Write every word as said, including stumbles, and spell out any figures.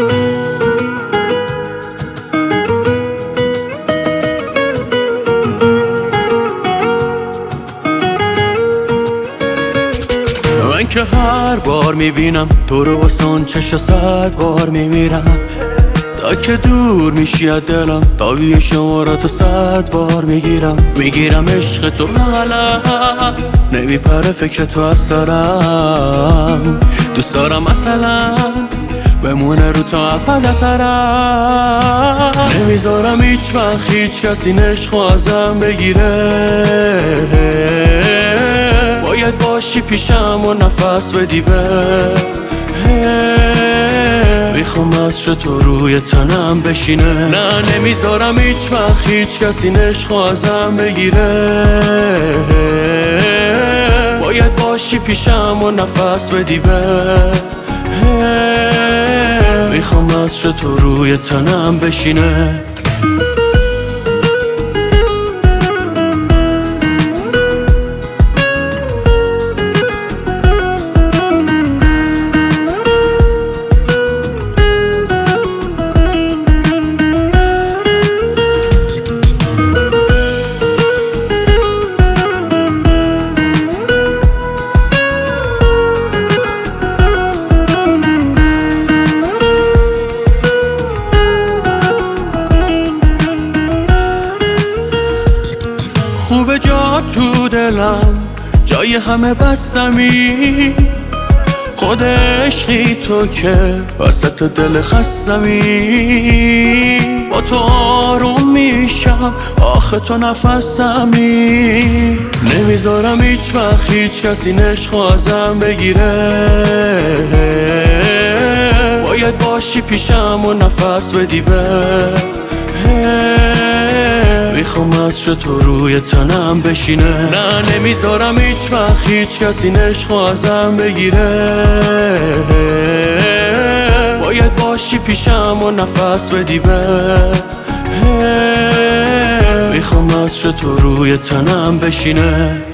من که هر بار میبینم تو رو واسه اون چشا صد بار میمیرم، تا که دور میشی از دلم تابی شماراتو صد بار میگیرم میگیرم عشق تو حالا نمیپره فکر تو از سرم، دوست دارم مثلا بمونه رو تا اول اثرم، نمیذارم هیچ وقت هیچ کسی عشقو ازم بگیره، باید باشی پیشم و نفس بدی به میخوام عطر تو روی تنم بشینه، نه نمیذارم هیچ وقت هیچ کسی عشقو ازم بگیره، باید باشی پیشم و نفس بدی به میخوام عطر تو روی تنم بشینه. خوبه جا تو دلم جای همه بستمی، خود عشقی تو که وسط دل خستمی، با تو آروم میشم آخه تو نفسمی، نمیذارم هیچ وقت هیچ کسی عشقو ازم بگیره، باید باشی پیشم و نفس بدی به میخوام عطر تو روی تنم بشینه، نه نمیذارم هیچ وقت هیچ کسی عشقو ازم بگیره، باید باشی پیشم و نفس بدی به میخوام عطر تو روی تنم بشینه.